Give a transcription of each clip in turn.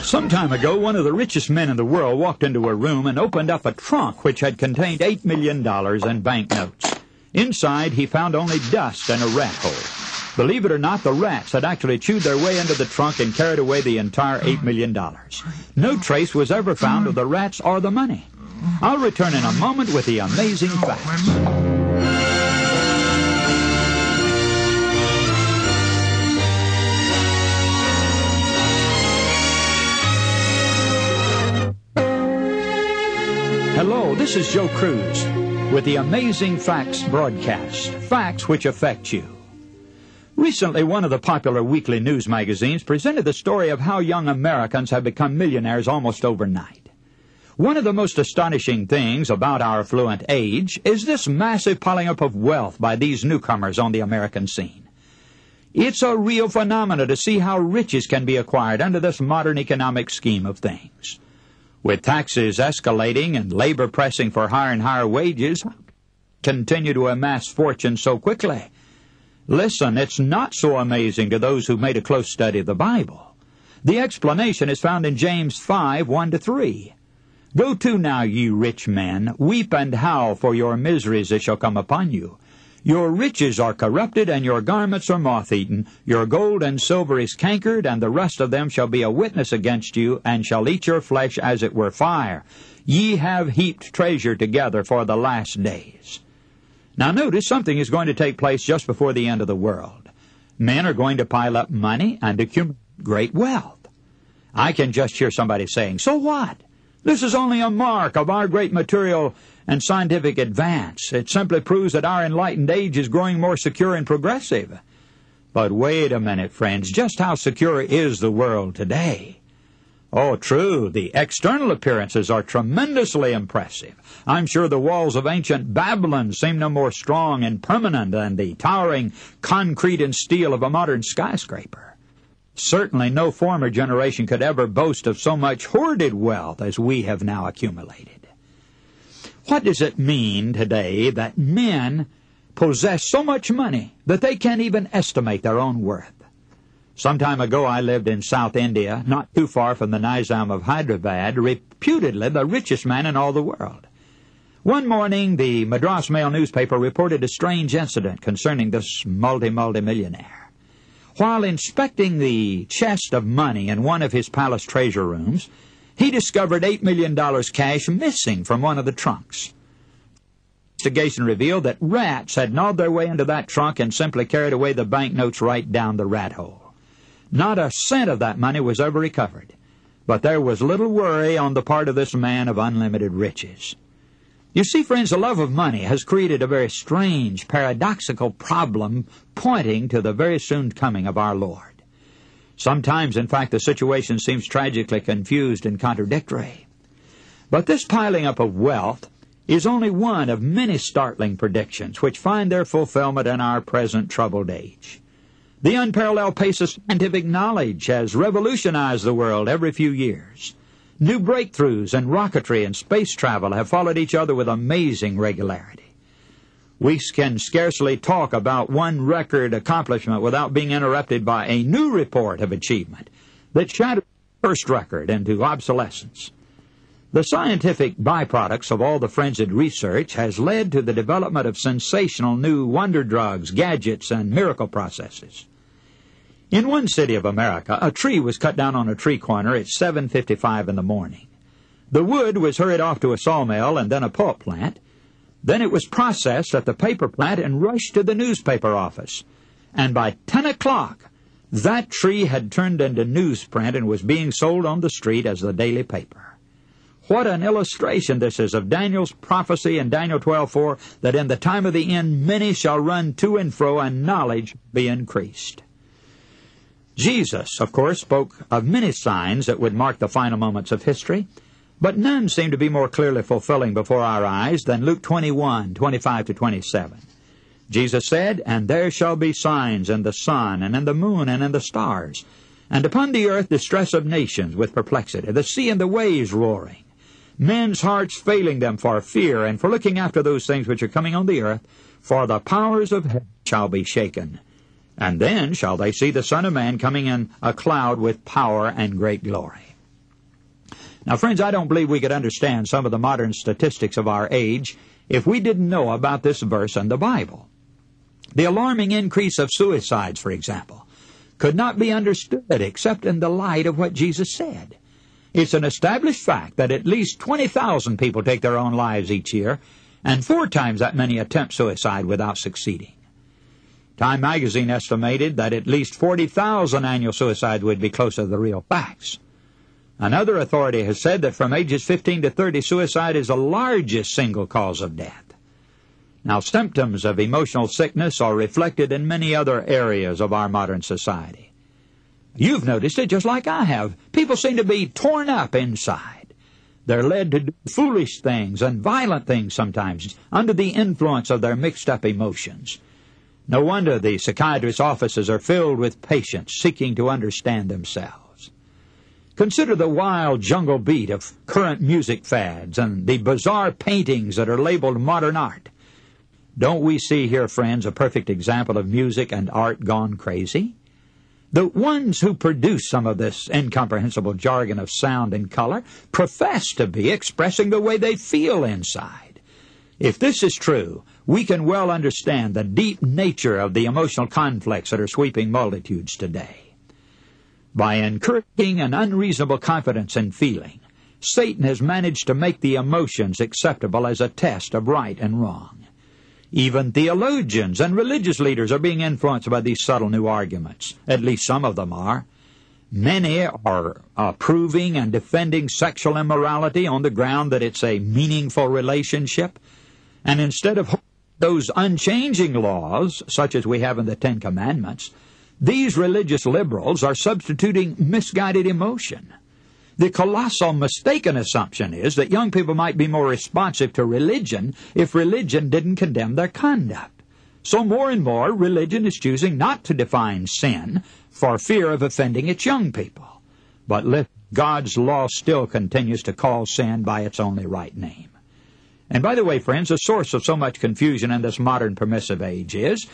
Some time ago, one of the richest men in the world walked into a room and opened up a trunk which had contained $8 million in banknotes. Inside, he found only dust and a rat hole. Believe it or not, the rats had actually chewed their way into the trunk and carried away the entire $8 million. No trace was ever found of the rats or the money. I'll return in a moment with the amazing facts. Hello, this is Joe Cruz with the Amazing Facts broadcast, facts which affect you. Recently, one of the popular weekly news magazines presented the story of how young Americans have become millionaires almost overnight. One of the most astonishing things about our affluent age is this massive piling up of wealth by these newcomers on the American scene. It's a real phenomenon to see how riches can be acquired under this modern economic scheme of things. With taxes escalating and labor pressing for higher and higher wages, continue to amass fortunes so quickly. Listen, it's not so amazing to those who've made a close study of the Bible. The explanation is found in James 5, 1-3. Go to now, ye rich men, weep and howl for your miseries that shall come upon you. Your riches are corrupted, and your garments are moth-eaten. Your gold and silver is cankered, and the rust of them shall be a witness against you, and shall eat your flesh as it were fire. Ye have heaped treasure together for the last days. Now notice something is going to take place just before the end of the world. Men are going to pile up money and accumulate great wealth. I can just hear somebody saying, so what? This is only a mark of our great material and scientific advance. It simply proves that our enlightened age is growing more secure and progressive. But wait a minute, friends. Just how secure is the world today? Oh, true, the external appearances are tremendously impressive. I'm sure the walls of ancient Babylon seem no more strong and permanent than the towering concrete and steel of a modern skyscraper. Certainly no former generation could ever boast of so much hoarded wealth as we have now accumulated. What does it mean today that men possess so much money that they can't even estimate their own worth? Some time ago I lived in South India, not too far from the Nizam of Hyderabad, reputedly the richest man in all the world. One morning the Madras Mail newspaper reported a strange incident concerning this multi-millionaire. While inspecting the chest of money in one of his palace treasure rooms, he discovered $8 million cash missing from one of the trunks. Investigation revealed that rats had gnawed their way into that trunk and simply carried away the banknotes right down the rat hole. Not a cent of that money was ever recovered, but there was little worry on the part of this man of unlimited riches. You see, friends, the love of money has created a very strange, paradoxical problem pointing to the very soon coming of our Lord. Sometimes, in fact, the situation seems tragically confused and contradictory. But this piling up of wealth is only one of many startling predictions which find their fulfillment in our present troubled age. The unparalleled pace of scientific knowledge has revolutionized the world every few years. New breakthroughs in rocketry and space travel have followed each other with amazing regularity. We can scarcely talk about one record accomplishment without being interrupted by a new report of achievement that shattered the first record into obsolescence. The scientific byproducts of all the frenzied research has led to the development of sensational new wonder drugs, gadgets, and miracle processes. In one city of America, a tree was cut down on a tree corner at 7:55 in the morning. The wood was hurried off to a sawmill and then a pulp plant. Then it was processed at the paper plant and rushed to the newspaper office. And by 10 o'clock, that tree had turned into newsprint and was being sold on the street as the daily paper. What an illustration this is of Daniel's prophecy in Daniel 12:4, that in the time of the end many shall run to and fro, and knowledge be increased. Jesus, of course, spoke of many signs that would mark the final moments of history, but none seem to be more clearly fulfilling before our eyes than Luke 21:25-27. Jesus said, "And there shall be signs in the sun, and in the moon, and in the stars, and upon the earth distress of nations with perplexity, the sea and the waves roaring, men's hearts failing them for fear, and for looking after those things which are coming on the earth, for the powers of heaven shall be shaken. And then shall they see the Son of Man coming in a cloud with power and great glory." Now, friends, I don't believe we could understand some of the modern statistics of our age if we didn't know about this verse in the Bible. The alarming increase of suicides, for example, could not be understood except in the light of what Jesus said. It's an established fact that at least 20,000 people take their own lives each year, and 4 times that many attempt suicide without succeeding. Time magazine estimated that at least 40,000 annual suicides would be close to the real facts. Another authority has said that from ages 15 to 30, suicide is the largest single cause of death. Now, symptoms of emotional sickness are reflected in many other areas of our modern society. You've noticed it just like I have. People seem to be torn up inside. They're led to do foolish things and violent things sometimes under the influence of their mixed-up emotions. No wonder the psychiatrist's offices are filled with patients seeking to understand themselves. Consider the wild jungle beat of current music fads and the bizarre paintings that are labeled modern art. Don't we see here, friends, a perfect example of music and art gone crazy? The ones who produce some of this incomprehensible jargon of sound and color profess to be expressing the way they feel inside. If this is true, we can well understand the deep nature of the emotional conflicts that are sweeping multitudes today. By encouraging an unreasonable confidence in feeling, Satan has managed to make the emotions acceptable as a test of right and wrong. Even theologians and religious leaders are being influenced by these subtle new arguments. At least some of them are. Many are approving and defending sexual immorality on the ground that it's a meaningful relationship. And instead of those unchanging laws, such as we have in the Ten Commandments, these religious liberals are substituting misguided emotion. The colossal mistaken assumption is that young people might be more responsive to religion if religion didn't condemn their conduct. So more and more, religion is choosing not to define sin for fear of offending its young people. But God's law still continues to call sin by its only right name. And by the way, friends, the source of so much confusion in this modern permissive age is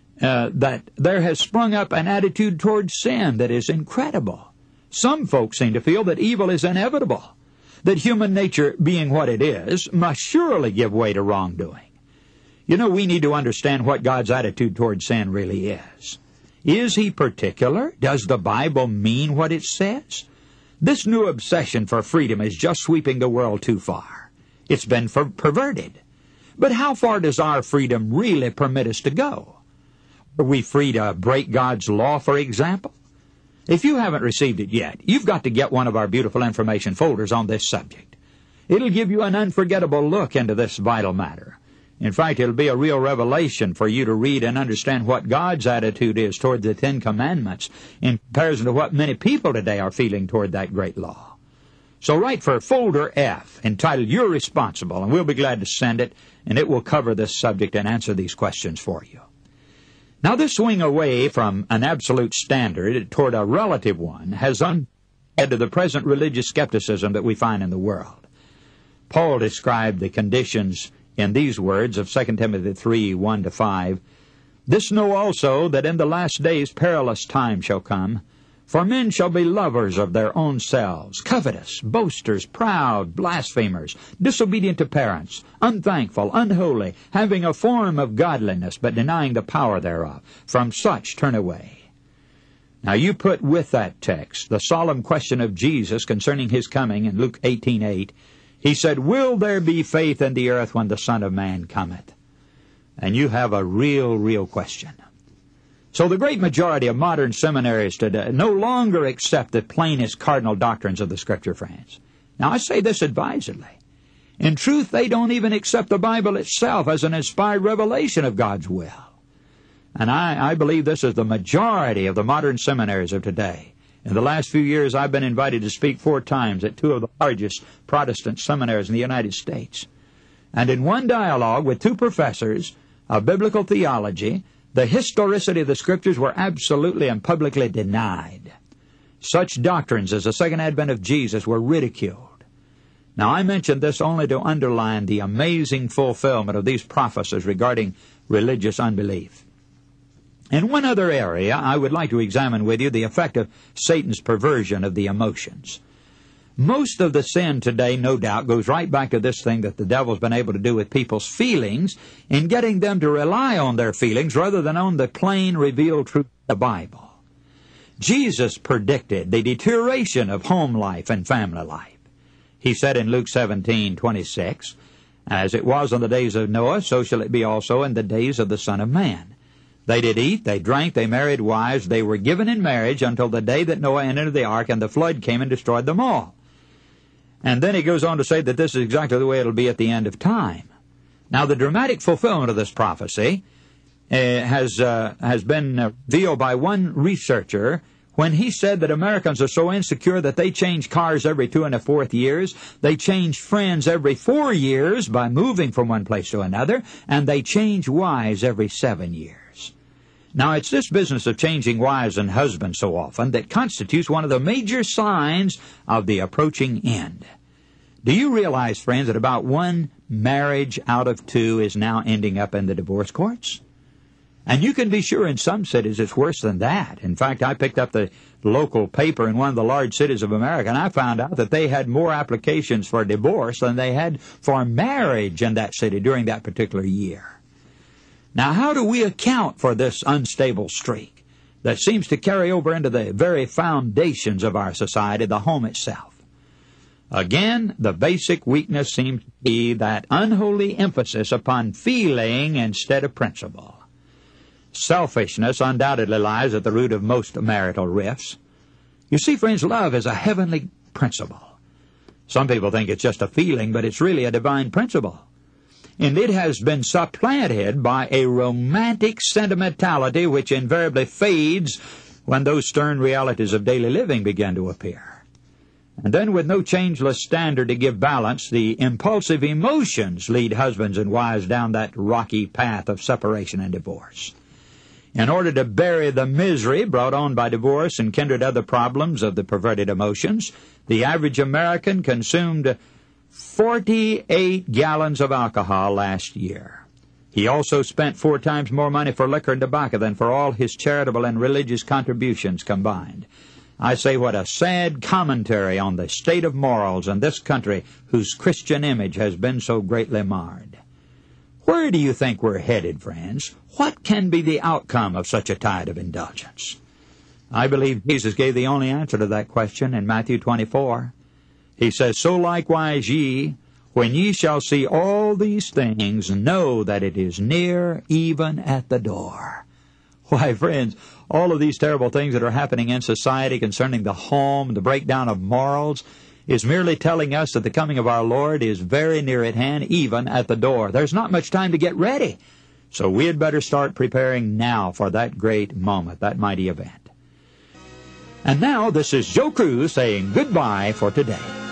that there has sprung up an attitude toward sin that is incredible. Some folks seem to feel that evil is inevitable, that human nature, being what it is, must surely give way to wrongdoing. You know, we need to understand what God's attitude toward sin really is. Is He particular? Does the Bible mean what it says? This new obsession for freedom is just sweeping the world too far. It's been perverted. But how far does our freedom really permit us to go? Are we free to break God's law, for example? If you haven't received it yet, you've got to get one of our beautiful information folders on this subject. It'll give you an unforgettable look into this vital matter. In fact, it'll be a real revelation for you to read and understand what God's attitude is toward the Ten Commandments in comparison to what many people today are feeling toward that great law. So write for folder F, entitled You're Responsible, and we'll be glad to send it, and it will cover this subject and answer these questions for you. Now, this swing away from an absolute standard toward a relative one has led to the present religious skepticism that we find in the world. Paul described the conditions in these words of 2 Timothy 3, 1-5. This know also that in the last days perilous times shall come, for men shall be lovers of their own selves, covetous, boasters, proud, blasphemers, disobedient to parents, unthankful, unholy, having a form of godliness, but denying the power thereof. From such turn away. Now you put with that text the solemn question of Jesus concerning His coming in Luke 18:8. He said, Will there be faith in the earth when the Son of Man cometh? And you have a real question. So the great majority of modern seminaries today no longer accept the plainest cardinal doctrines of the Scripture, friends. Now, I say this advisedly. In truth, they don't even accept the Bible itself as an inspired revelation of God's will. And I believe this is the majority of the modern seminaries of today. In the last few years, I've been invited to speak 4 times at 2 of the largest Protestant seminaries in the United States. And in one dialogue with 2 professors of biblical theology, the historicity of the Scriptures were absolutely and publicly denied. Such doctrines as the second advent of Jesus were ridiculed. Now, I mention this only to underline the amazing fulfillment of these prophecies regarding religious unbelief. In one other area, I would like to examine with you the effect of Satan's perversion of the emotions. Most of the sin today, no doubt, goes right back to this thing that the devil's been able to do with people's feelings in getting them to rely on their feelings rather than on the plain revealed truth of the Bible. Jesus predicted the deterioration of home life and family life. He said in Luke 17:26, "As it was in the days of Noah, so shall it be also in the days of the Son of Man. They did eat, they drank, they married wives, they were given in marriage until the day that Noah entered the ark, and the flood came and destroyed them all." And then he goes on to say that this is exactly the way it'll be at the end of time. Now, the dramatic fulfillment of this prophecy has been revealed by one researcher when he said that Americans are so insecure that they change cars every 2 1/4 years, they change friends every 4 years by moving from one place to another, and they change wives every 7 years. Now, it's this business of changing wives and husbands so often that constitutes one of the major signs of the approaching end. Do you realize, friends, that about 1 marriage out of 2 is now ending up in the divorce courts? And you can be sure in some cities it's worse than that. In fact, I picked up the local paper in one of the large cities of America, and I found out that they had more applications for divorce than they had for marriage in that city during that particular year. Now, how do we account for this unstable streak that seems to carry over into the very foundations of our society, the home itself? Again, the basic weakness seems to be that unholy emphasis upon feeling instead of principle. Selfishness undoubtedly lies at the root of most marital rifts. You see, friends, love is a heavenly principle. Some people think it's just a feeling, but it's really a divine principle. And it has been supplanted by a romantic sentimentality which invariably fades when those stern realities of daily living begin to appear. And then, with no changeless standard to give balance, the impulsive emotions lead husbands and wives down that rocky path of separation and divorce. In order to bury the misery brought on by divorce and kindred other problems of the perverted emotions, the average American consumed 48 gallons of alcohol last year. He also spent 4 times more money for liquor and tobacco than for all his charitable and religious contributions combined. I say, what a sad commentary on the state of morals in this country whose Christian image has been so greatly marred. Where do you think we're headed, friends? What can be the outcome of such a tide of indulgence? I believe Jesus gave the only answer to that question in Matthew 24. He says, "So likewise ye, when ye shall see all these things, know that it is near, even at the door." Why, friends, all of these terrible things that are happening in society concerning the home, the breakdown of morals, is merely telling us that the coming of our Lord is very near at hand, even at the door. There's not much time to get ready. So we had better start preparing now for that great moment, that mighty event. And now, this is Joe Cruz saying goodbye for today.